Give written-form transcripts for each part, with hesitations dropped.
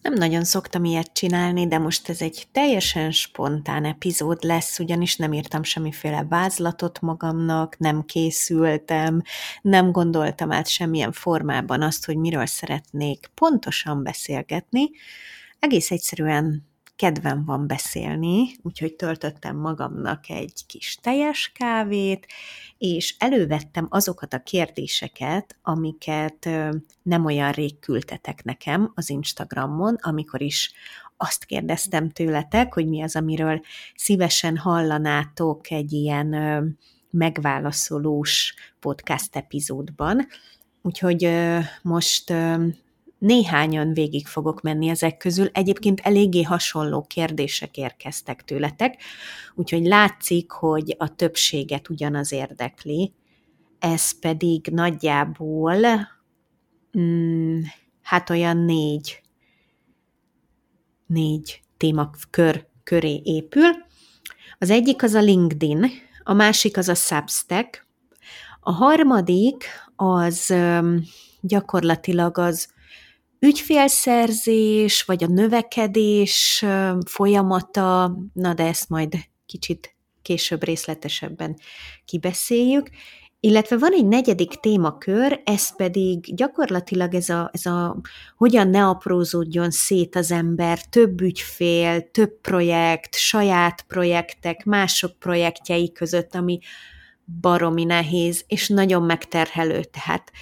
Nem nagyon szoktam ilyet csinálni, de most ez egy teljesen spontán epizód lesz, ugyanis nem írtam semmiféle vázlatot magamnak, nem készültem, nem gondoltam át semmilyen formában azt, hogy miről szeretnék pontosan beszélgetni. Egész egyszerűen kedvem van beszélni, úgyhogy töltöttem magamnak egy kis teljes kávét, és elővettem azokat a kérdéseket, amiket nem olyan rég küldtetek nekem az Instagramon, amikor is azt kérdeztem tőletek, hogy mi az, amiről szívesen hallanátok egy ilyen megválaszolós podcast epizódban. Úgyhogy most néhányan végig fogok menni ezek közül. Egyébként eléggé hasonló kérdések érkeztek tőletek, úgyhogy látszik, hogy a többséget ugyanaz érdekli. Ez pedig nagyjából hát olyan négy témakör köré épül. Az egyik az a LinkedIn, a másik az a Substack, a harmadik az gyakorlatilag az ügyfélszerzés, vagy a növekedés folyamata, na de ezt majd kicsit később részletesebben kibeszéljük. Illetve van egy negyedik témakör, ez pedig gyakorlatilag ez a hogyan ne aprózódjon szét az ember, több ügyfél, több projekt, saját projektek, mások projektjei között, ami baromi nehéz, és nagyon megterhelő, tehát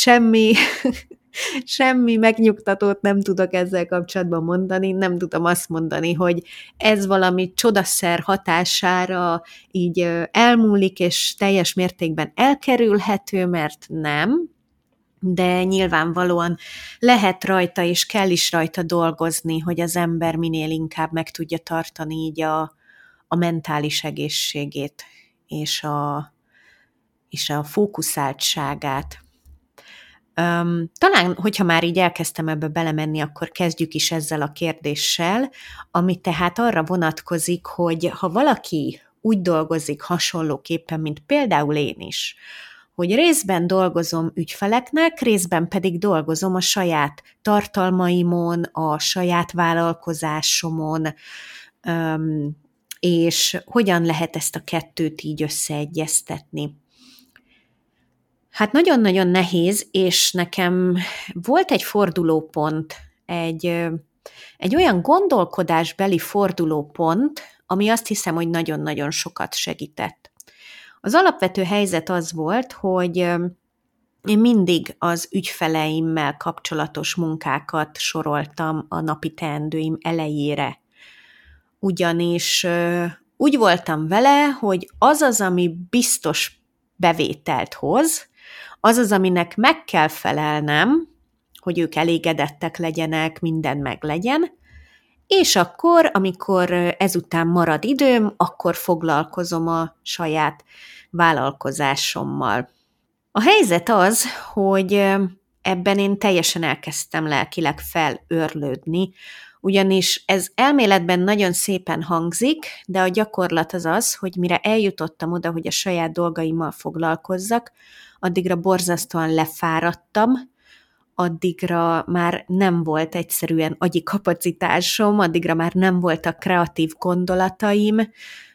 semmi megnyugtatót nem tudok ezzel kapcsolatban mondani, nem tudom azt mondani, hogy ez valami csodaszer hatására így elmúlik, és teljes mértékben elkerülhető, mert nem, de nyilvánvalóan lehet rajta, és kell is rajta dolgozni, hogy az ember minél inkább meg tudja tartani így a mentális egészségét, és a fókuszáltságát. Talán, hogyha már így elkezdtem ebbe belemenni, akkor kezdjük is ezzel a kérdéssel, ami tehát arra vonatkozik, hogy ha valaki úgy dolgozik hasonlóképpen, mint például én is, hogy részben dolgozom ügyfeleknek, részben pedig dolgozom a saját tartalmaimon, a saját vállalkozásomon, és hogyan lehet ezt a kettőt így összeegyeztetni. Hát nagyon-nagyon nehéz, és nekem volt egy fordulópont, egy olyan gondolkodásbeli fordulópont, ami azt hiszem, hogy nagyon-nagyon sokat segített. Az alapvető helyzet az volt, hogy én mindig az ügyfeleimmel kapcsolatos munkákat soroltam a napi teendőim elejére. Ugyanis úgy voltam vele, hogy az, ami biztos bevételt hoz, az, aminek meg kell felelnem, hogy ők elégedettek legyenek, minden meglegyen, és akkor, amikor ezután marad időm, akkor foglalkozom a saját vállalkozásommal. A helyzet az, hogy ebben én teljesen elkezdtem lelkileg felőrlődni, ugyanis ez elméletben nagyon szépen hangzik, de a gyakorlat az, hogy mire eljutottam oda, hogy a saját dolgaimmal foglalkozzak, addigra borzasztóan lefáradtam, addigra már nem volt egyszerűen agyi kapacitásom, addigra már nem voltak kreatív gondolataim,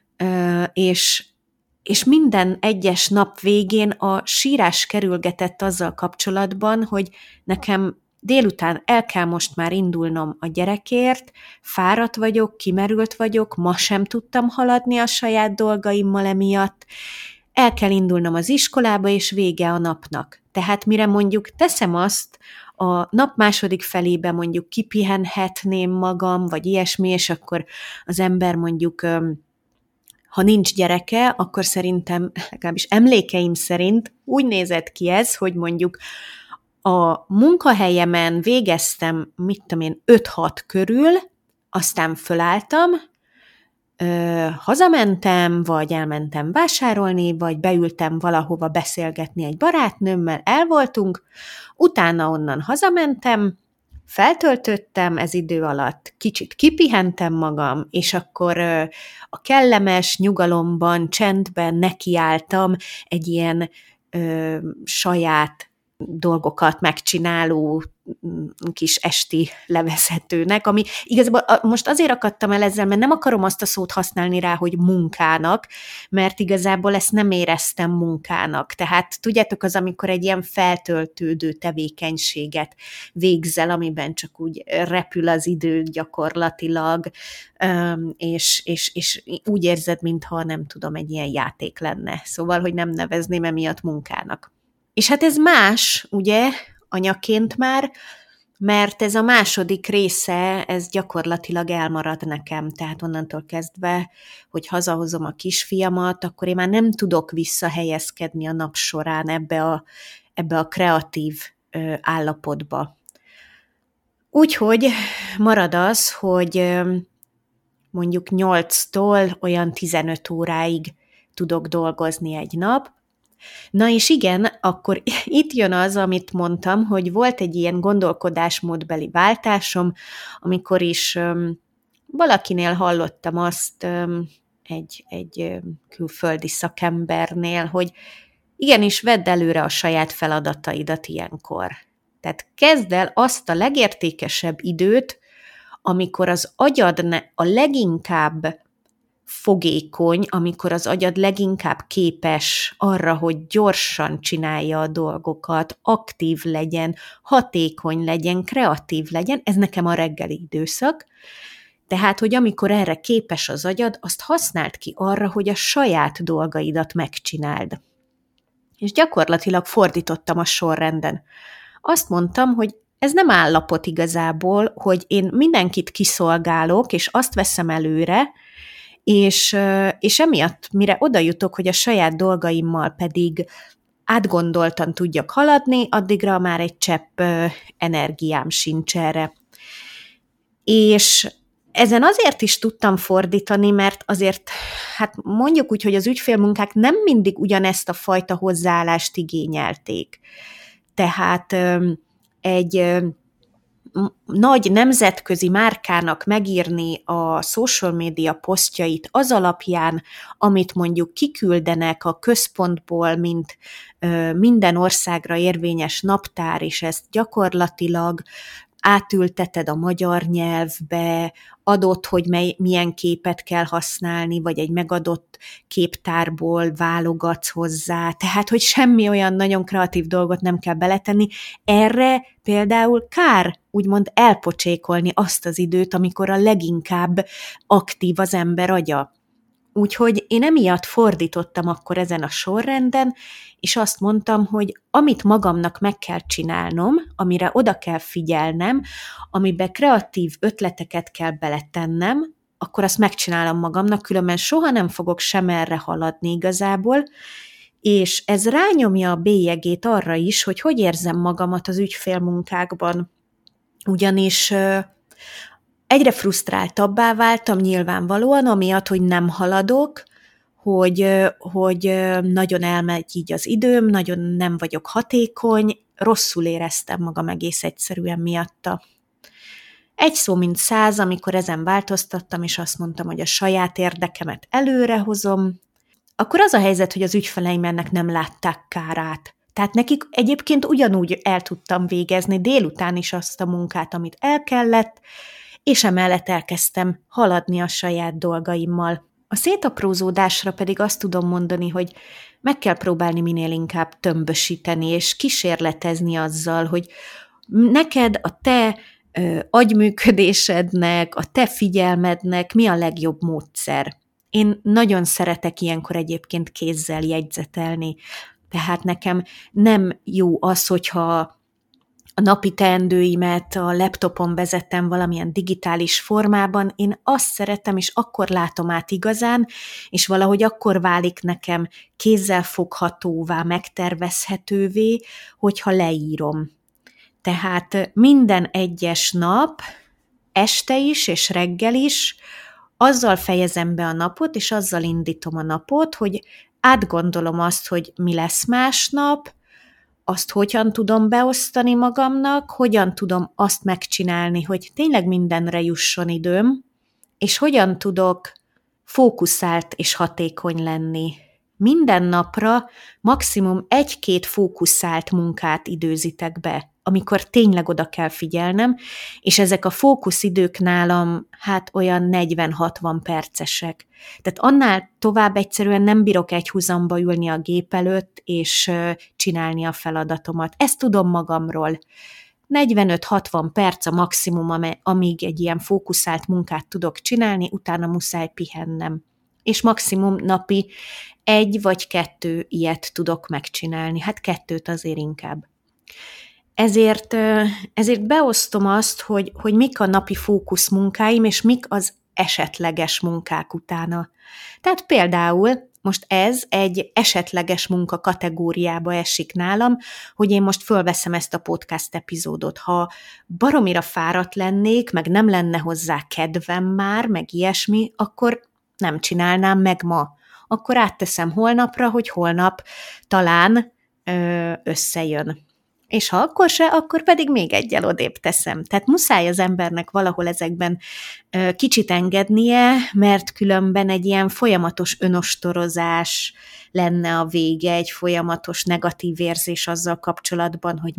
és minden egyes nap végén a sírás kerülgetett azzal kapcsolatban, hogy nekem délután el kell most már indulnom a gyerekért, fáradt vagyok, kimerült vagyok, ma sem tudtam haladni a saját dolgaimmal emiatt, el kell indulnom az iskolába, és vége a napnak. Tehát mire mondjuk teszem azt, a nap második felébe mondjuk kipihenhetném magam, vagy ilyesmi, és akkor az ember mondjuk, ha nincs gyereke, akkor szerintem, legalábbis emlékeim szerint úgy nézett ki ez, hogy mondjuk a munkahelyemen végeztem, 5-6 körül, aztán fölálltam, hazamentem, vagy elmentem vásárolni, vagy beültem valahova beszélgetni egy barátnőmmel, elvoltunk, utána onnan hazamentem, feltöltöttem ez idő alatt, kicsit kipihentem magam, és akkor a kellemes nyugalomban, csendben nekiálltam egy ilyen saját dolgokat megcsináló kis esti levezetőnek, ami igazából most azért akadtam el ezzel, mert nem akarom azt a szót használni rá, hogy munkának, mert igazából ezt nem éreztem munkának. Tehát tudjátok, az, amikor egy ilyen feltöltődő tevékenységet végzel, amiben csak úgy repül az idő gyakorlatilag, és úgy érzed, mintha nem tudom, egy ilyen játék lenne. Szóval, hogy nem nevezném emiatt munkának. És hát ez más, ugye, anyaként már, mert ez a második része, ez gyakorlatilag elmarad nekem, tehát onnantól kezdve, hogy hazahozom a kisfiamat, akkor én már nem tudok visszahelyezkedni a nap során ebbe a kreatív állapotba. Úgyhogy marad az, hogy mondjuk 8-tól olyan 15 óráig tudok dolgozni egy nap. Na és igen, akkor itt jön az, amit mondtam, hogy volt egy ilyen gondolkodásmódbeli váltásom, amikor is valakinél hallottam azt egy külföldi szakembernél, hogy igenis vedd előre a saját feladataidat ilyenkor. Tehát kezd el azt a legértékesebb időt, amikor az agyad a leginkább fogékony, amikor az agyad leginkább képes arra, hogy gyorsan csinálja a dolgokat, aktív legyen, hatékony legyen, kreatív legyen, ez nekem a reggeli időszak. Tehát, hogy amikor erre képes az agyad, azt használd ki arra, hogy a saját dolgaidat megcsináld. És gyakorlatilag fordítottam a sorrenden. Azt mondtam, hogy ez nem állapot igazából, hogy én mindenkit kiszolgálok, és azt veszem előre, és emiatt, mire oda jutok, hogy a saját dolgaimmal pedig átgondoltan tudjak haladni, addigra már egy csepp energiám sincs erre. És ezen azért is tudtam fordítani, mert azért, hát mondjuk úgy, hogy az ügyfélmunkák nem mindig ugyanezt a fajta hozzáállást igényelték. Tehát egy nagy nemzetközi márkának megírni a social media posztjait az alapján, amit mondjuk kiküldenek a központból, mint minden országra érvényes naptár, és ezt gyakorlatilag átülteted a magyar nyelvbe, adott, hogy milyen képet kell használni, vagy egy megadott képtárból válogatsz hozzá, tehát, hogy semmi olyan nagyon kreatív dolgot nem kell beletenni. Erre például kár úgymond elpocsékolni azt az időt, amikor a leginkább aktív az ember agya. Úgyhogy én emiatt fordítottam akkor ezen a sorrenden, és azt mondtam, hogy amit magamnak meg kell csinálnom, amire oda kell figyelnem, amiben kreatív ötleteket kell beletennem, akkor azt megcsinálom magamnak, különben soha nem fogok sem erre haladni igazából, és ez rányomja a bélyegét arra is, hogy érzem magamat az ügyfélmunkákban. Ugyanis egyre frusztráltabbá váltam nyilvánvalóan, amiatt, hogy nem haladok, hogy nagyon elmegy így az időm, nagyon nem vagyok hatékony, rosszul éreztem magam egész egyszerűen miatta. Egy szó mint 100, amikor ezen változtattam, és azt mondtam, hogy a saját érdekemet előrehozom, akkor az a helyzet, hogy az ügyfeleim ennek nem látták kárát. Tehát nekik egyébként ugyanúgy el tudtam végezni délután is azt a munkát, amit el kellett, és emellett elkezdtem haladni a saját dolgaimmal. A szétaprózódásra pedig azt tudom mondani, hogy meg kell próbálni minél inkább tömbösíteni, és kísérletezni azzal, hogy neked a te agyműködésednek, a te figyelmednek mi a legjobb módszer. Én nagyon szeretek ilyenkor egyébként kézzel jegyzetelni, tehát nekem nem jó az, hogyha a napi teendőimet a laptopon vezettem valamilyen digitális formában, én azt szeretem, és akkor látom át igazán, és valahogy akkor válik nekem kézzelfoghatóvá, megtervezhetővé, hogyha leírom. Tehát minden egyes nap, este is és reggel is, azzal fejezem be a napot, és azzal indítom a napot, hogy átgondolom azt, hogy mi lesz másnap, azt hogyan tudom beosztani magamnak, hogyan tudom azt megcsinálni, hogy tényleg mindenre jusson időm, és hogyan tudok fókuszált és hatékony lenni. Minden napra maximum 1-2 fókuszált munkát időzitek be. amikor tényleg oda kell figyelnem, és ezek a fókuszidők nálam olyan 40-60 percesek. Tehát annál tovább egyszerűen nem bírok egy húzamba ülni a gép előtt, és csinálni a feladatomat. Ezt tudom magamról. 45-60 perc a maximum, amíg egy ilyen fókuszált munkát tudok csinálni, utána muszáj pihennem. És maximum napi 1 vagy 2 ilyet tudok megcsinálni. 2 azért inkább. Ezért beosztom azt, hogy mik a napi fókusz munkáim, és mik az esetleges munkák utána. Tehát például most ez egy esetleges munka kategóriába esik nálam, hogy én most fölveszem ezt a podcast epizódot. Ha baromira fáradt lennék, meg nem lenne hozzá kedvem már, meg ilyesmi, akkor nem csinálnám meg ma. Akkor átteszem holnapra, hogy holnap talán összejön. És ha akkor se, akkor pedig még egyel odébb teszem. Tehát muszáj az embernek valahol ezekben kicsit engednie, mert különben egy ilyen folyamatos önostorozás lenne a vége, egy folyamatos negatív érzés azzal kapcsolatban, hogy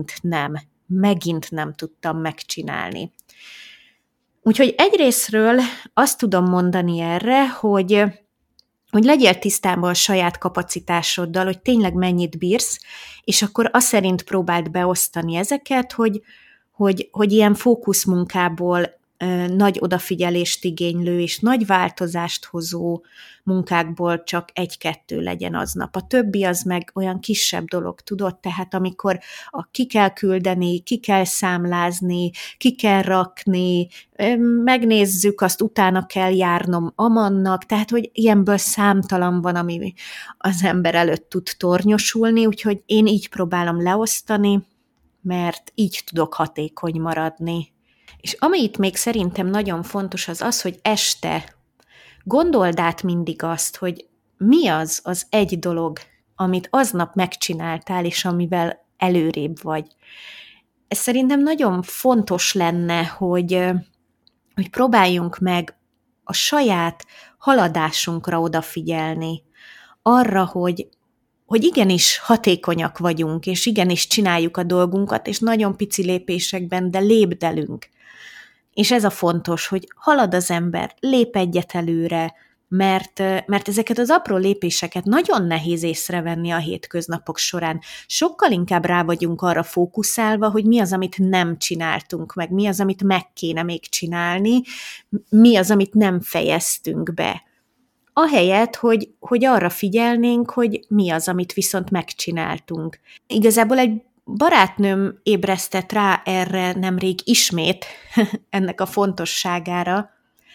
megint nem tudtam megcsinálni. Úgyhogy egyrészről azt tudom mondani erre, hogy legyél tisztában a saját kapacitásoddal, hogy tényleg mennyit bírsz, és akkor azt szerint próbáld beosztani ezeket, hogy ilyen fókuszmunkából nagy odafigyelést igénylő és nagy változást hozó munkákból csak 1-2 legyen aznap. A többi az meg olyan kisebb dolog, tudod? Tehát amikor ki kell küldeni, ki kell számlázni, ki kell rakni, megnézzük, azt utána kell járnom amannak, tehát hogy ilyenből számtalan van, ami az ember előtt tud tornyosulni, úgyhogy én így próbálom leosztani, mert így tudok hatékony maradni. És ami itt még szerintem nagyon fontos az, hogy este gondold át mindig azt, hogy mi az egy dolog, amit aznap megcsináltál, és amivel előrébb vagy. Ez szerintem nagyon fontos lenne, hogy próbáljunk meg a saját haladásunkra odafigyelni, arra, hogy igenis hatékonyak vagyunk, és igenis csináljuk a dolgunkat, és nagyon pici lépésekben, de lépdelünk. És ez a fontos, hogy halad az ember, lép egyet előre, mert ezeket az apró lépéseket nagyon nehéz észrevenni a hétköznapok során. Sokkal inkább rá vagyunk arra fókuszálva, hogy mi az, amit nem csináltunk meg, mi az, amit meg kéne még csinálni, mi az, amit nem fejeztünk be. Ahelyett, hogy arra figyelnénk, hogy mi az, amit viszont megcsináltunk. Igazából egy barátnőm ébresztett rá erre nemrég ismét, ennek a fontosságára,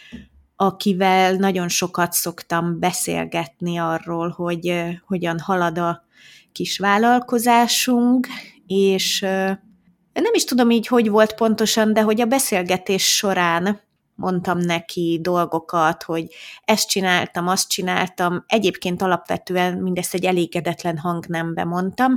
akivel nagyon sokat szoktam beszélgetni arról, hogy hogyan halad a kis vállalkozásunk, és nem is tudom így, hogy volt pontosan, de hogy a beszélgetés során mondtam neki dolgokat, hogy ezt csináltam, azt csináltam, egyébként alapvetően mindezt egy elégedetlen hangnembe mondtam,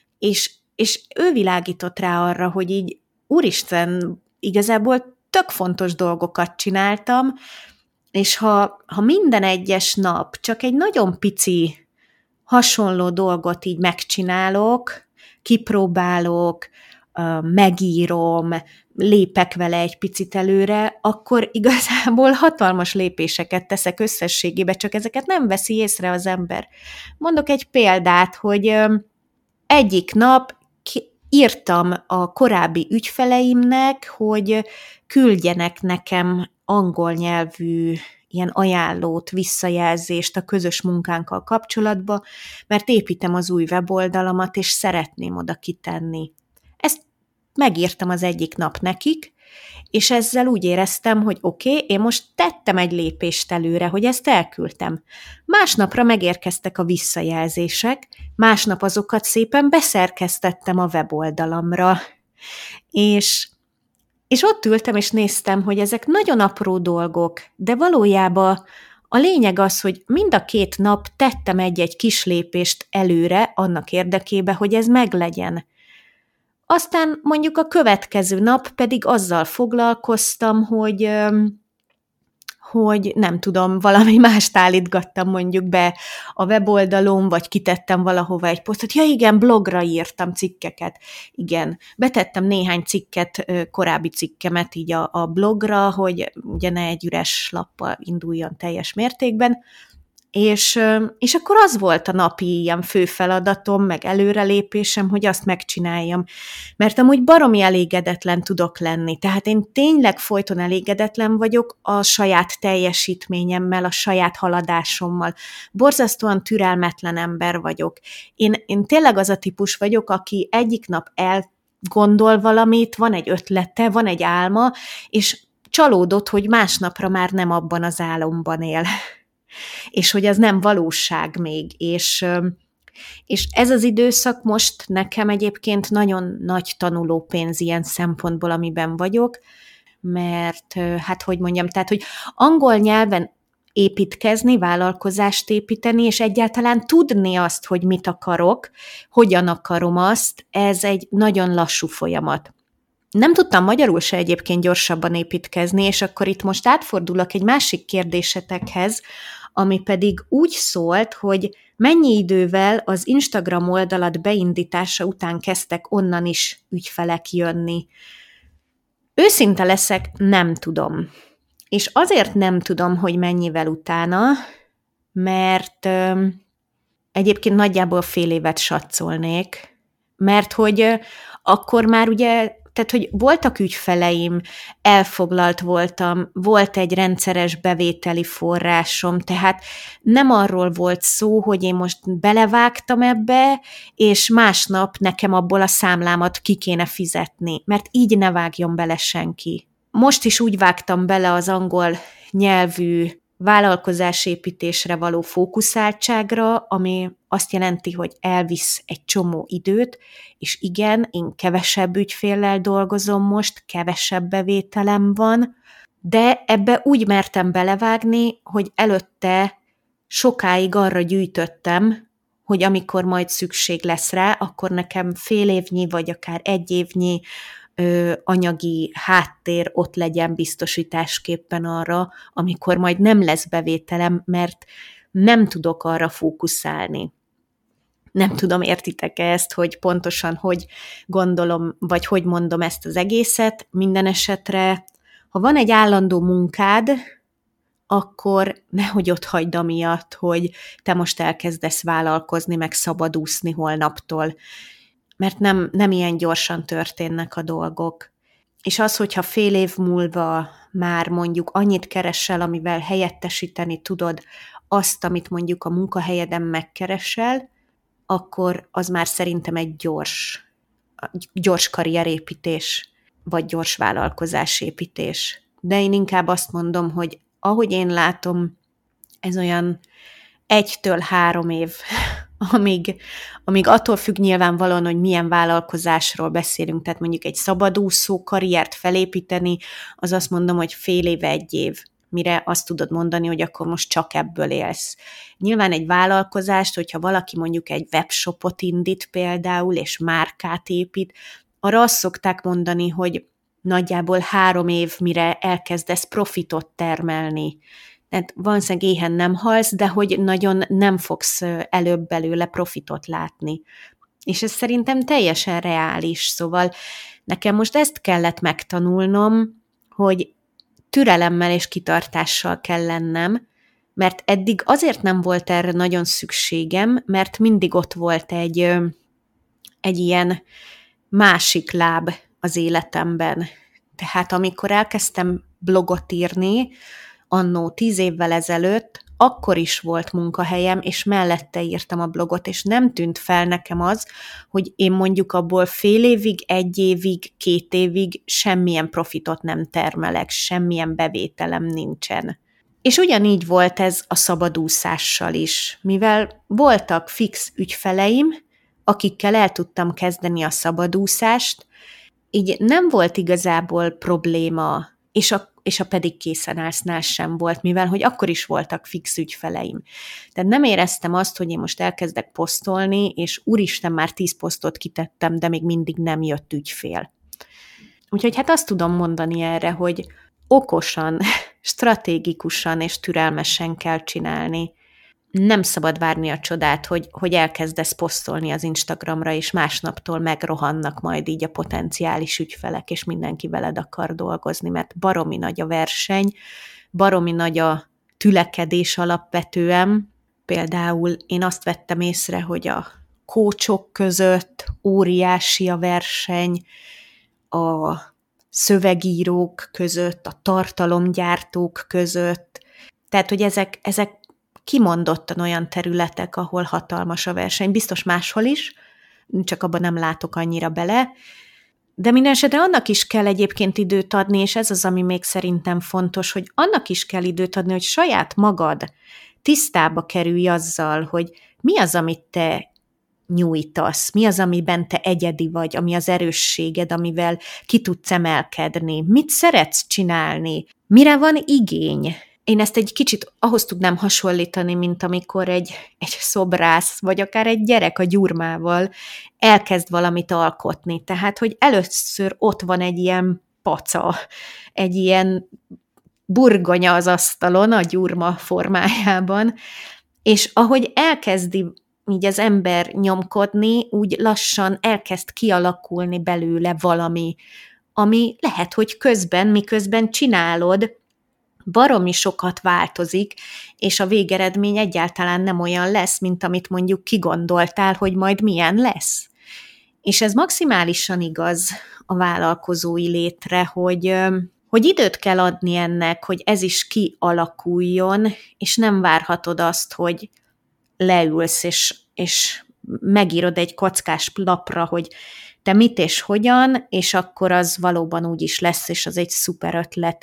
és ő világított rá arra, hogy így úristen, igazából tök fontos dolgokat csináltam, és ha minden egyes nap csak egy nagyon pici hasonló dolgot így megcsinálok, kipróbálok, megírom, lépek vele egy picit előre, akkor igazából hatalmas lépéseket teszek összességében, csak ezeket nem veszi észre az ember. Mondok egy példát, hogy egyik nap írtam a korábbi ügyfeleimnek, hogy küldjenek nekem angol nyelvű ilyen ajánlót, visszajelzést a közös munkánkkal kapcsolatba, mert építem az új weboldalamat, és szeretném oda kitenni. Ezt megírtam az egyik nap nekik, és ezzel úgy éreztem, hogy oké, én most tettem egy lépést előre, hogy ezt elküldtem. Másnapra megérkeztek a visszajelzések, másnap azokat szépen beszerkesztettem a weboldalamra. És ott ültem, és néztem, hogy ezek nagyon apró dolgok, de valójában a lényeg az, hogy mind a 2 nap tettem egy-egy kis lépést előre annak érdekében, hogy ez meglegyen. Aztán mondjuk a következő nap pedig azzal foglalkoztam, hogy nem tudom, valami mást állítgattam mondjuk be a weboldalon, vagy kitettem valahova egy posztot. Ja igen, blogra írtam cikkeket. Igen, betettem néhány cikket, korábbi cikkemet így a blogra, hogy ugye ne egy üres lappal induljon teljes mértékben, és akkor az volt a napi ilyen fő feladatom, meg előrelépésem, hogy azt megcsináljam. Mert amúgy baromi elégedetlen tudok lenni. Tehát én tényleg folyton elégedetlen vagyok a saját teljesítményemmel, a saját haladásommal. Borzasztóan türelmetlen ember vagyok. Én tényleg az a típus vagyok, aki egyik nap elgondol valamit, van egy ötlete, van egy álma, és csalódott, hogy másnapra már nem abban az álomban él. És hogy az nem valóság még, és ez az időszak most nekem egyébként nagyon nagy tanulópénz ilyen szempontból, amiben vagyok, mert hát hogy mondjam, tehát hogy angol nyelven építkezni, vállalkozást építeni, és egyáltalán tudni azt, hogy mit akarok, hogyan akarom azt, ez egy nagyon lassú folyamat. Nem tudtam magyarul se egyébként gyorsabban építkezni, és akkor itt most átfordulok egy másik kérdésetekhez, ami pedig úgy szólt, hogy mennyi idővel az Instagram oldalat beindítása után kezdtek onnan is ügyfelek jönni. Őszinte leszek, nem tudom. És azért nem tudom, hogy mennyivel utána, mert egyébként nagyjából fél évet satszolnék, mert hogy akkor már ugye, tehát hogy voltak ügyfeleim, elfoglalt voltam, volt egy rendszeres bevételi forrásom, tehát nem arról volt szó, hogy én most belevágtam ebbe, és másnap nekem abból a számlámat ki kéne fizetni, mert így ne vágjon bele senki. Most is úgy vágtam bele az angol nyelvű vállalkozásépítésre való fókuszáltságra, ami azt jelenti, hogy elvisz egy csomó időt, és igen, én kevesebb ügyféllel dolgozom most, kevesebb bevételem van, de ebbe úgy mertem belevágni, hogy előtte sokáig arra gyűjtöttem, hogy amikor majd szükség lesz rá, akkor nekem fél évnyi, vagy akár egy évnyi anyagi háttér ott legyen biztosításképpen arra, amikor majd nem lesz bevételem, mert nem tudok arra fókuszálni. Nem tudom, értitek-e ezt, hogy pontosan hogy gondolom, vagy hogy mondom ezt az egészet. Minden esetre, ha van egy állandó munkád, akkor nehogy ott hagyd amiatt, hogy te most elkezdesz vállalkozni, meg szabadúszni holnaptól, mert nem ilyen gyorsan történnek a dolgok. És az, hogyha fél év múlva már mondjuk annyit keresel, amivel helyettesíteni tudod azt, amit mondjuk a munkahelyeden megkeresel, akkor az már szerintem egy gyors karrierépítés, vagy gyors vállalkozásépítés. De én inkább azt mondom, hogy ahogy én látom, ez olyan 1-3 év, amíg attól függ nyilvánvalóan, hogy milyen vállalkozásról beszélünk, tehát mondjuk egy szabadúszó karriert felépíteni, az azt mondom, hogy fél év, 1 év, mire azt tudod mondani, hogy akkor most csak ebből élsz. Nyilván egy vállalkozást, hogyha valaki mondjuk egy webshopot indít például, és márkát épít, arra azt szokták mondani, hogy nagyjából 3 év, mire elkezdesz profitot termelni. Tehát valószínűleg éhen nem halsz, de hogy nagyon nem fogsz előbb belőle profitot látni. És ez szerintem teljesen reális, szóval nekem most ezt kellett megtanulnom, hogy türelemmel és kitartással kell lennem, mert eddig azért nem volt erre nagyon szükségem, mert mindig ott volt egy ilyen másik láb az életemben. Tehát amikor elkezdtem blogot írni, annó 10 évvel ezelőtt, akkor is volt munkahelyem, és mellette írtam a blogot, és nem tűnt fel nekem az, hogy én mondjuk abból fél évig, 1 évig, 2 évig semmilyen profitot nem termelek, semmilyen bevételem nincsen. És ugyanígy volt ez a szabadúszással is, mivel voltak fix ügyfeleim, akikkel el tudtam kezdeni a szabadúszást, így nem volt igazából probléma, és a pedig készen állsznál sem volt, mivel hogy akkor is voltak fix ügyfeleim. Tehát nem éreztem azt, hogy én most elkezdek posztolni, és úristen, már 10 posztot kitettem, de még mindig nem jött ügyfél. Úgyhogy hát azt tudom mondani erre, hogy okosan stratégikusan és türelmesen kell csinálni. Nem szabad várni a csodát, hogy elkezdesz posztolni az Instagramra, és másnaptól megrohannak majd így a potenciális ügyfelek, és mindenki veled akar dolgozni, mert baromi nagy a verseny, baromi nagy a tülekedés alapvetően. Például én azt vettem észre, hogy a coachok között óriási a verseny, a szövegírók között, a tartalomgyártók között. Tehát, hogy ezek kimondottan olyan területek, ahol hatalmas a verseny. Biztos máshol is, csak abban nem látok annyira bele. De minden esetre annak is kell egyébként időt adni, és ez az, ami még szerintem fontos, hogy annak is kell időt adni, hogy saját magad tisztába kerülj azzal, hogy mi az, amit te nyújtasz, mi az, amiben te egyedi vagy, ami az erősséged, amivel ki tudsz emelkedni, mit szeretsz csinálni, mire van igény. Én ezt egy kicsit ahhoz tudnám hasonlítani, mint amikor egy szobrász, vagy akár egy gyerek a gyurmával elkezd valamit alkotni. Tehát, hogy először ott van egy ilyen paca, egy ilyen burgonya az asztalon, a gyurma formájában, és ahogy elkezdi így az ember nyomkodni, úgy lassan elkezd kialakulni belőle valami, ami lehet, hogy miközben csinálod, baromi sokat változik, és a végeredmény egyáltalán nem olyan lesz, mint amit mondjuk kigondoltál, hogy majd milyen lesz. És ez maximálisan igaz a vállalkozói létre, hogy időt kell adni ennek, hogy ez is kialakuljon, és nem várhatod azt, hogy leülsz, és megírod egy kockás lapra, hogy te mit és hogyan, és akkor az valóban úgy is lesz, és az egy szuper ötlet,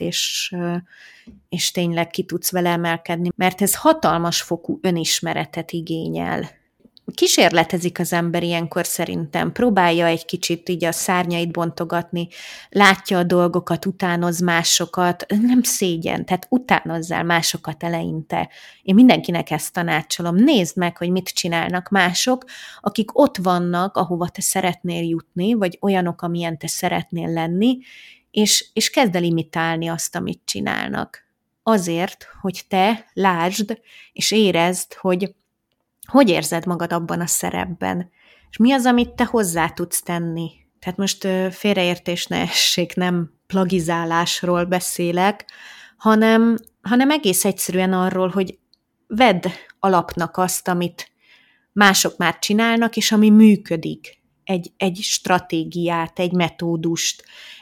és tényleg ki tudsz vele emelkedni, mert ez hatalmas fokú önismeretet igényel. Kísérletezik az ember ilyenkor szerintem, próbálja egy kicsit így a szárnyait bontogatni, látja a dolgokat, utánoz másokat, nem szégyen, tehát utánozzál másokat eleinte. Én mindenkinek ezt tanácsolom, nézd meg, hogy mit csinálnak mások, akik ott vannak, ahova te szeretnél jutni, vagy olyanok, amilyen te szeretnél lenni, és kezd el imitálni azt, amit csinálnak. Azért, hogy te lásd és érezd, hogy érzed magad abban a szerepben, és mi az, amit te hozzá tudsz tenni. Tehát most félreértés ne essék, nem plagizálásról beszélek, hanem egész egyszerűen arról, hogy vedd alapnak azt, amit mások már csinálnak, és ami működik. Egy stratégiát, egy metódust,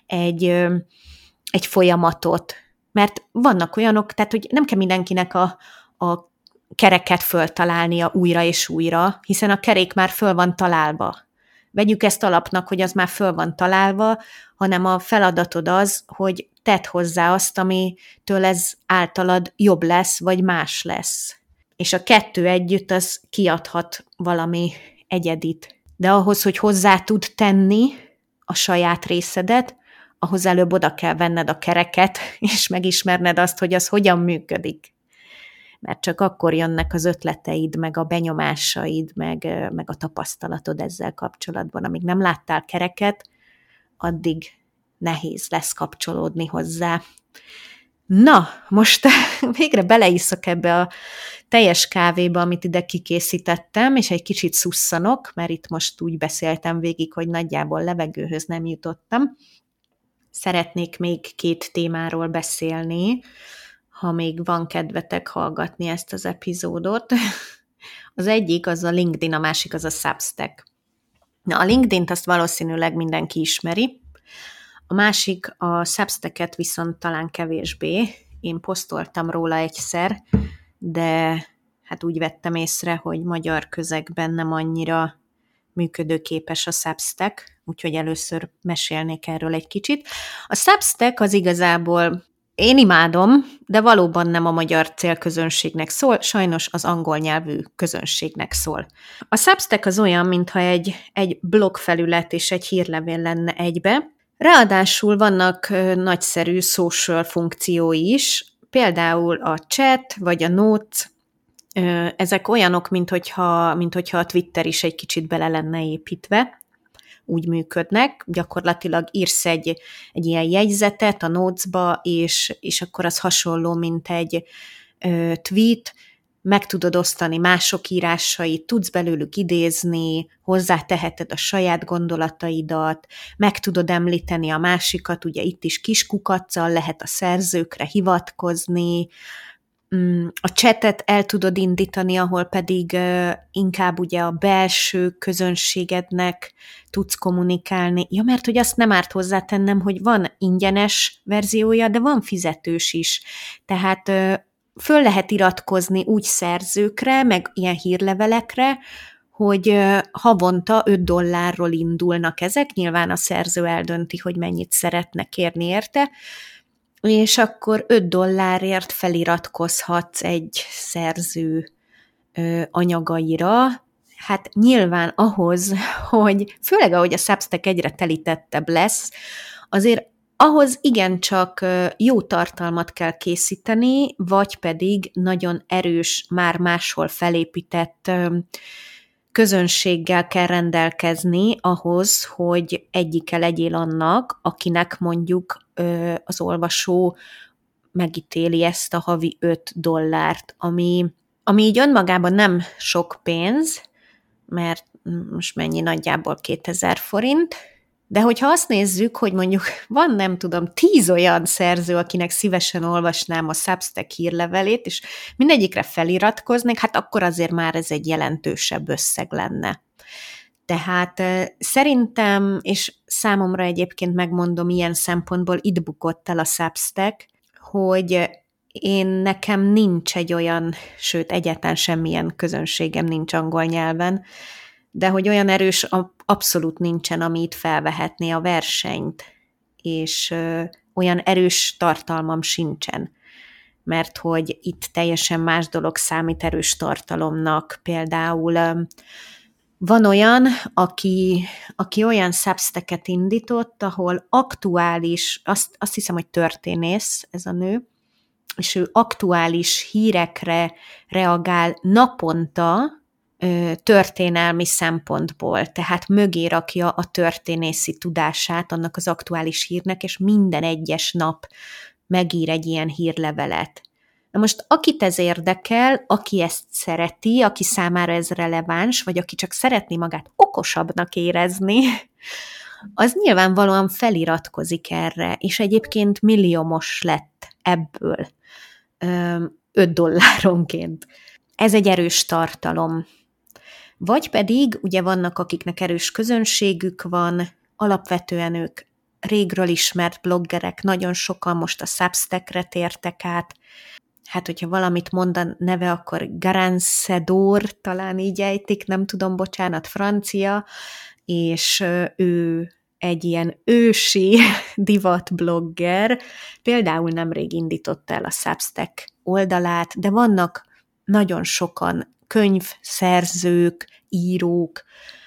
egy folyamatot. Mert vannak olyanok, tehát hogy nem kell mindenkinek a kereket föltalálnia újra és újra, hiszen a kerék már föl van találva. Vegyük ezt alapnak, hogy az már föl van találva, hanem a feladatod az, hogy tedd hozzá azt, amitől ez általad jobb lesz, vagy más lesz. És a kettő együtt az kiadhat valami egyedit. De ahhoz, hogy hozzá tud tenni a saját részedet, ahhoz előbb oda kell venned a kereket, és megismerned azt, hogy az hogyan működik. Mert csak akkor jönnek az ötleteid, meg a benyomásaid, meg a tapasztalatod ezzel kapcsolatban. Amíg nem láttál kereket, addig nehéz lesz kapcsolódni hozzá. Na, most végre beleisszak ebbe a teljes kávéba, amit ide kikészítettem, és egy kicsit szusszanok, mert itt most úgy beszéltem végig, hogy nagyjából levegőhöz nem jutottam. Szeretnék még 2 témáról beszélni, ha még van kedvetek hallgatni ezt az epizódot. Az egyik az a LinkedIn, a másik az a Substack. Na, a LinkedIn-t azt valószínűleg mindenki ismeri, a másik, a Substacket viszont talán kevésbé. Én posztoltam róla egyszer, de hát úgy vettem észre, hogy magyar közegben nem annyira működőképes a Substack, úgyhogy először mesélnék erről egy kicsit. A Substack az igazából én imádom, de valóban nem a magyar célközönségnek szól, sajnos az angol nyelvű közönségnek szól. A Substack az olyan, mintha egy blogfelület és egy hírlevél lenne egybe. Ráadásul vannak nagyszerű social funkciói is, például a chat vagy a notes, ezek olyanok, mint hogyha a Twitter is egy kicsit bele lenne építve. úgy működnek, gyakorlatilag írsz egy ilyen jegyzetet a Notes-ba, és akkor az hasonló, mint egy tweet, meg tudod osztani mások írásait, tudsz belőlük idézni, hozzáteheted a saját gondolataidat, meg tudod említeni a másikat, ugye itt is kiskukaccal lehet a szerzőkre hivatkozni, a chatet el tudod indítani, ahol pedig inkább ugye a belső közönségednek tudsz kommunikálni. Ja, mert hogy azt nem árt hozzátennem, hogy van ingyenes verziója, de van fizetős is. Tehát föl lehet iratkozni úgy szerzőkre, meg ilyen hírlevelekre, hogy havonta $5 indulnak ezek, nyilván a szerző eldönti, hogy mennyit szeretne kérni érte, és akkor $5 feliratkozhatsz egy szerző anyagaira. Hát nyilván ahhoz, hogy főleg ahogy a Substack egyre telítettebb lesz, azért ahhoz igencsak jó tartalmat kell készíteni, vagy pedig nagyon erős, már máshol felépített közönséggel kell rendelkezni ahhoz, hogy egyike legyél annak, akinek mondjuk az olvasó megítéli ezt a havi $5, ami így önmagában nem sok pénz, mert most mennyi, nagyjából 2000 forint, de hogyha azt nézzük, hogy mondjuk van, nem tudom, 10 olyan szerző, akinek szívesen olvasnám a Substack hírlevelét, és mindegyikre feliratkoznék, hát akkor azért már ez egy jelentősebb összeg lenne. Tehát szerintem, és számomra egyébként megmondom, ilyen szempontból itt bukott el a Substack, hogy nekem nincs egy olyan, sőt egyáltalán semmilyen közönségem nincs angol nyelven, de hogy olyan erős abszolút nincsen, ami itt felvehetné a versenyt, és olyan erős tartalmam sincsen, mert hogy itt teljesen más dolog számít erős tartalomnak. Például van olyan, aki olyan Substacket indított, ahol aktuális, azt hiszem, hogy történész ez a nő, és ő aktuális hírekre reagál naponta, történelmi szempontból, tehát mögé rakja a történészi tudását annak az aktuális hírnek, és minden egyes nap megír egy ilyen hírlevelet. Na most akit ez érdekel, aki ezt szereti, aki számára ez releváns, vagy aki csak szeretné magát okosabbnak érezni, az nyilvánvalóan feliratkozik erre, és egyébként milliómos lett ebből $5 Ez egy erős tartalom. Vagy pedig, ugye vannak, akiknek erős közönségük van, alapvetően ők régről ismert bloggerek, nagyon sokan most a Substackre tértek át. Hát, hogyha valamit mond a neve, akkor Garancedor, talán így ejtik, nem tudom, bocsánat, francia, és ő egy ilyen ősi divatblogger, például nemrég indította el a Substack oldalát, de vannak nagyon sokan könyvszerzők, írók,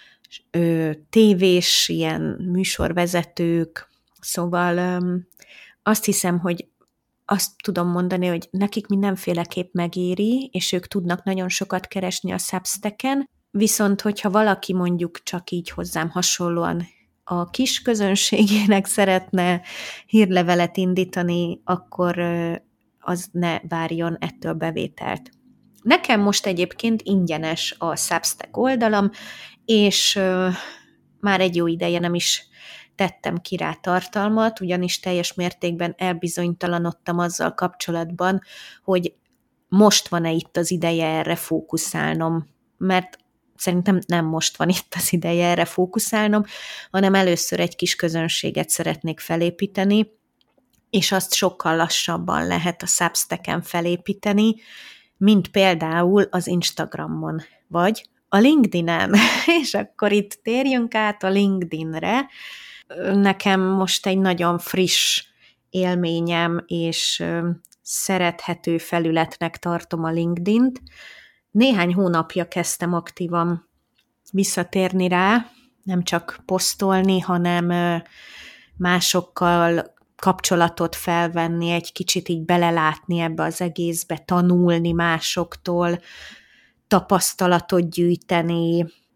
tévés ilyen műsorvezetők, szóval azt hiszem, hogy azt tudom mondani, hogy nekik mindenféleképp megéri, és ők tudnak nagyon sokat keresni a Substacken, viszont hogyha valaki mondjuk csak így hozzám hasonlóan a kis közönségének szeretne hírlevelet indítani, akkor az ne várjon ettől bevételt. Nekem most egyébként ingyenes a Substack oldalam, és már egy jó ideje nem is tettem ki rá tartalmat, ugyanis teljes mértékben elbizonytalanodtam azzal kapcsolatban, hogy most van-e itt az ideje erre fókuszálnom, mert szerintem nem most van itt az ideje erre fókuszálnom, hanem először egy kis közönséget szeretnék felépíteni, és azt sokkal lassabban lehet a Substacken felépíteni, mint például az Instagramon, vagy a LinkedIn-en. És akkor itt térjünk át a LinkedIn-re. Nekem most egy nagyon friss élményem, és szerethető felületnek tartom a LinkedIn-t. Néhány hónapja kezdtem aktívan visszatérni rá, nem csak posztolni, hanem másokkal kapcsolatot felvenni, egy kicsit így belelátni ebbe az egészbe, tanulni másoktól, tapasztalatot gyűjteni,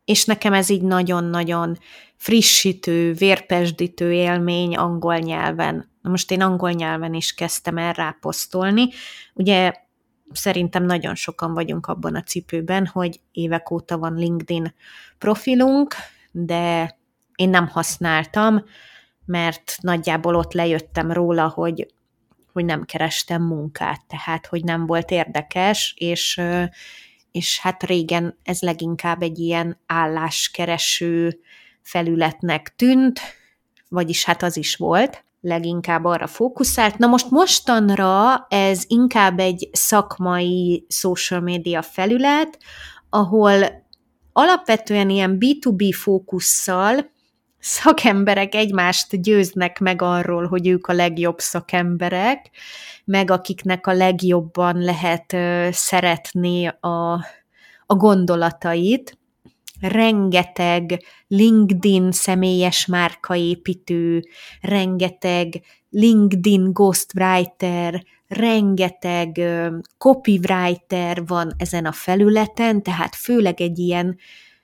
és nekem ez így nagyon-nagyon frissítő, vérpesdítő élmény angol nyelven. Na most én angol nyelven is kezdtem el ráposztolni. Ugye szerintem nagyon sokan vagyunk abban a cipőben, hogy évek óta van LinkedIn profilunk, de én nem használtam, mert nagyjából ott lejöttem róla, hogy nem kerestem munkát, tehát hogy nem volt érdekes, és hát régen ez leginkább egy ilyen álláskereső felületnek tűnt, vagyis hát az is volt, leginkább arra fókuszált. Na most mostanra ez inkább egy szakmai social media felület, ahol alapvetően ilyen B2B fókusszal szakemberek egymást győznek meg arról, hogy ők a legjobb szakemberek, meg akiknek a legjobban lehet szeretni a gondolatait. Rengeteg LinkedIn személyes márkaépítő, rengeteg LinkedIn ghostwriter, rengeteg copywriter van ezen a felületen, tehát főleg egy ilyen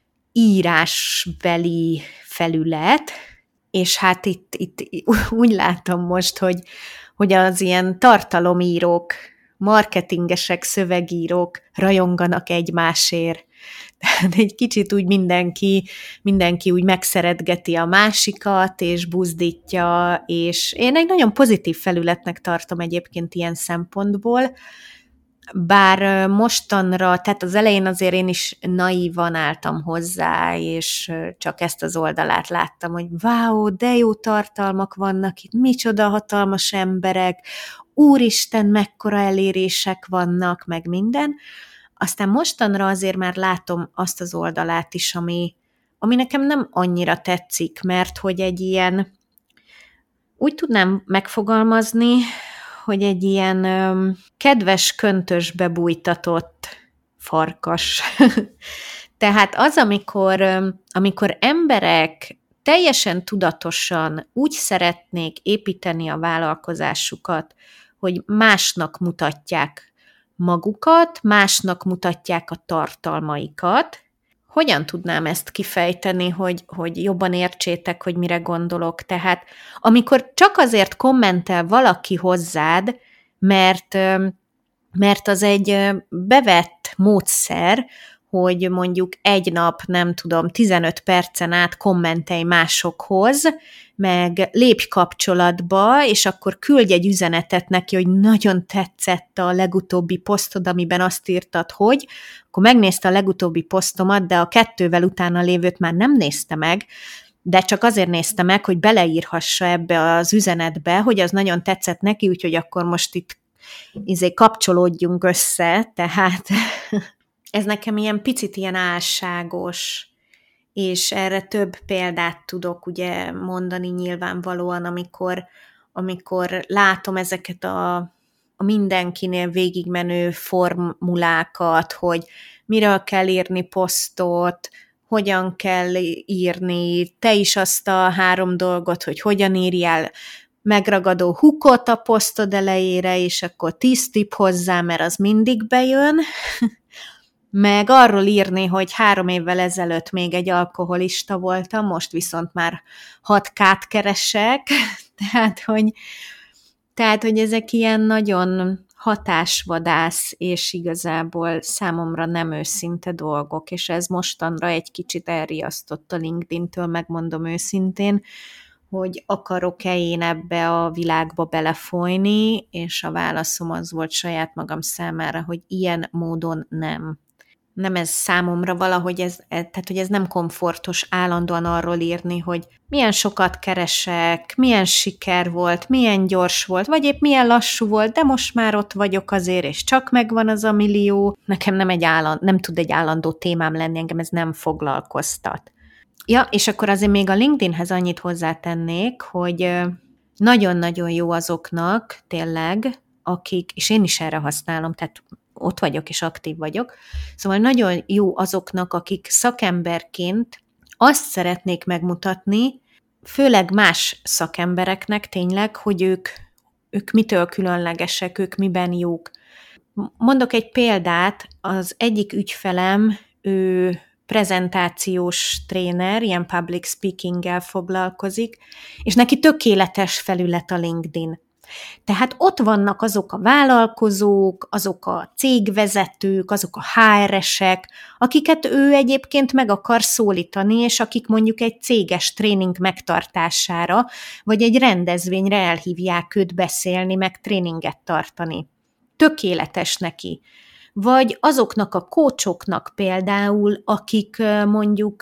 írásbeli felület, és hát itt úgy látom most, hogy az ilyen tartalomírók, marketingesek, szövegírók rajonganak egymásért. Tehát egy kicsit úgy mindenki úgy megszeretgeti a másikat, és buzdítja, és én egy nagyon pozitív felületnek tartom egyébként ilyen szempontból, bár mostanra, tehát az elején azért én is naívan álltam hozzá, és csak ezt az oldalát láttam, hogy wow, de jó tartalmak vannak itt, micsoda hatalmas emberek, úristen, mekkora elérések vannak, meg minden. Aztán mostanra azért már látom azt az oldalát is, ami nekem nem annyira tetszik, mert hogy egy ilyen, úgy tudnám megfogalmazni, hogy egy ilyen kedves köntösbe bújtatott farkas. Tehát az, amikor emberek teljesen tudatosan úgy szeretnék építeni a vállalkozásukat, hogy másnak mutatják magukat, másnak mutatják a tartalmaikat. Hogyan tudnám ezt kifejteni, hogy jobban értsétek, hogy mire gondolok? Tehát amikor csak azért kommentel valaki hozzád, mert az egy bevett módszer, hogy mondjuk egy nap, nem tudom, 15 percen át kommentelj másokhoz, meg lépj kapcsolatba, és akkor küldj egy üzenetet neki, hogy nagyon tetszett a legutóbbi posztod, amiben azt írtad, hogy, akkor megnézte a legutóbbi posztomat, de a 2 utána lévőt már nem nézte meg, de csak azért nézte meg, hogy beleírhassa ebbe az üzenetbe, hogy az nagyon tetszett neki, úgyhogy akkor most itt kapcsolódjunk össze, tehát ez nekem ilyen picit ilyen álságos, és erre több példát tudok ugye mondani nyilvánvalóan, amikor látom ezeket a mindenkinél végigmenő formulákat, hogy miről kell írni posztot, hogyan kell írni, te is azt a 3 dolgot, hogy hogyan írjál megragadó hookot a posztod elejére, és akkor 10 tipp hozzá, mert az mindig bejön, meg arról írni, hogy 3 évvel ezelőtt még egy alkoholista voltam, most viszont már 6K-t keresek, tehát, hogy ezek ilyen nagyon hatásvadász, és igazából számomra nem őszinte dolgok, és ez mostanra egy kicsit elriasztott a LinkedIn-től, megmondom őszintén, hogy akarok-e én ebbe a világba belefolyni, és a válaszom az volt saját magam számára, hogy ilyen módon nem. Nem ez számomra valahogy, tehát hogy ez nem komfortos állandóan arról írni, hogy milyen sokat keresek, milyen siker volt, milyen gyors volt, vagy épp milyen lassú volt, de most már ott vagyok azért, és csak megvan az a millió. Nekem nem tud egy állandó témám lenni, engem ez nem foglalkoztat. Ja, és akkor azért még a LinkedInhez annyit hozzátennék, hogy nagyon-nagyon jó azoknak tényleg, akik, és én is erre használom, tehát ott vagyok és aktív vagyok, szóval nagyon jó azoknak, akik szakemberként azt szeretnék megmutatni, főleg más szakembereknek tényleg, hogy ők mitől különlegesek, ők miben jók. Mondok egy példát, az egyik ügyfelem, ő prezentációs tréner, ilyen public speaking-gel foglalkozik, és neki tökéletes felület a LinkedIn. Tehát ott vannak azok a vállalkozók, azok a cégvezetők, azok a HR-esek, akiket ő egyébként meg akar szólítani, és akik mondjuk egy céges tréning megtartására, vagy egy rendezvényre elhívják őt beszélni, meg tréninget tartani. Tökéletes neki. Vagy azoknak a coachoknak például, akik mondjuk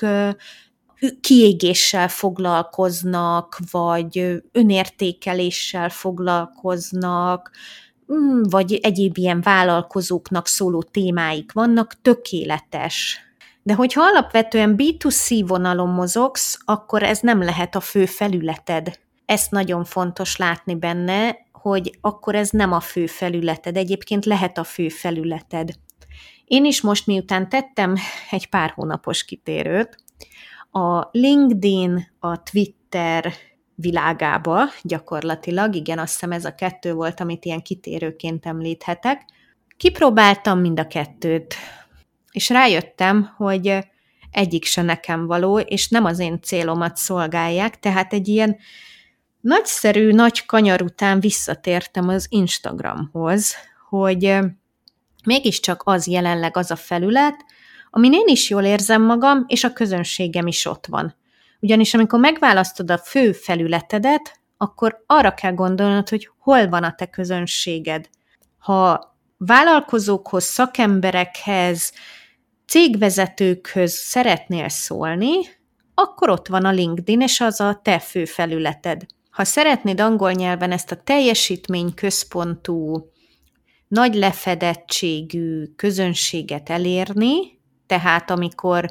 kiégéssel foglalkoznak, vagy önértékeléssel foglalkoznak, vagy egyéb ilyen vállalkozóknak szóló témáik vannak, tökéletes. De hogyha alapvetően B2C vonalon mozogsz, akkor ez nem lehet a fő felületed. Ezt nagyon fontos látni benne, hogy akkor ez nem a fő felületed, egyébként lehet a fő felületed. Én is most miután tettem egy pár hónapos kitérőt, a LinkedIn, a Twitter világába gyakorlatilag, igen, azt hiszem ez a kettő volt, amit ilyen kitérőként említhetek. Kipróbáltam mind a kettőt, és rájöttem, hogy egyik se nekem való, és nem az én célomat szolgálják, tehát egy ilyen nagyszerű, nagy kanyar után visszatértem az Instagramhoz, hogy mégiscsak az jelenleg az a felület, amin én is jól érzem magam, és a közönségem is ott van. Ugyanis amikor megválasztod a fő felületedet, akkor arra kell gondolnod, hogy hol van a te közönséged. Ha vállalkozókhoz, szakemberekhez, cégvezetőkhöz szeretnél szólni, akkor ott van a LinkedIn, és az a te fő felületed. Ha szeretnéd angol nyelven ezt a teljesítményközpontú, nagy lefedettségű közönséget elérni, tehát amikor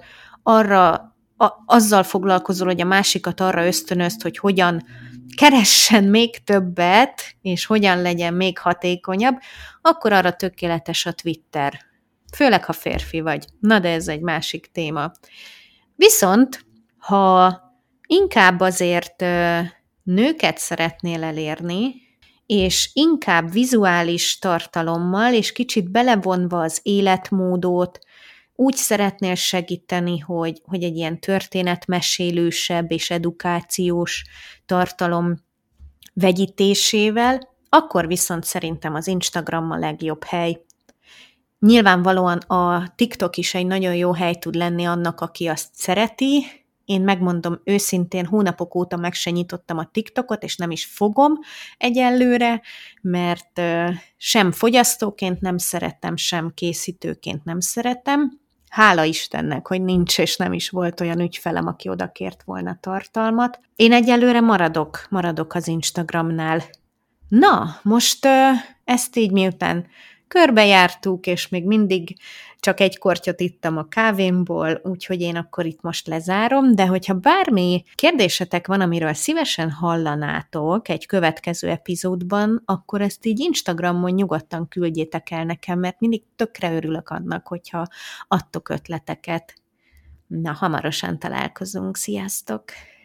azzal foglalkozol, hogy a másikat arra ösztönözd, hogy hogyan keressen még többet, és hogyan legyen még hatékonyabb, akkor arra tökéletes a Twitter. Főleg, ha férfi vagy. Na, de ez egy másik téma. Viszont, ha inkább azért nőket szeretnél elérni, és inkább vizuális tartalommal, és kicsit belevonva az életmódot, úgy szeretnél segíteni, hogy egy ilyen történetmesélősebb és edukációs tartalom vegyítésével, akkor viszont szerintem az Instagram a legjobb hely. Nyilvánvalóan a TikTok is egy nagyon jó hely tud lenni annak, aki azt szereti. Én megmondom őszintén, hónapok óta meg se nyitottam a TikTokot, és nem is fogom egyelőre, mert sem fogyasztóként nem szeretem, sem készítőként nem szeretem. Hála Istennek, hogy nincs, és nem is volt olyan ügyfelem, aki oda kért volna tartalmat. Én egyelőre maradok az Instagramnál. Na, most ezt így miután körbejártuk, és még mindig csak egy kortyot ittam a kávémból, úgyhogy én akkor itt most lezárom, de hogyha bármi kérdésetek van, amiről szívesen hallanátok egy következő epizódban, akkor ezt így Instagramon nyugodtan küldjétek el nekem, mert mindig tökre örülök annak, hogyha adtok ötleteket. Na, hamarosan találkozunk, sziasztok!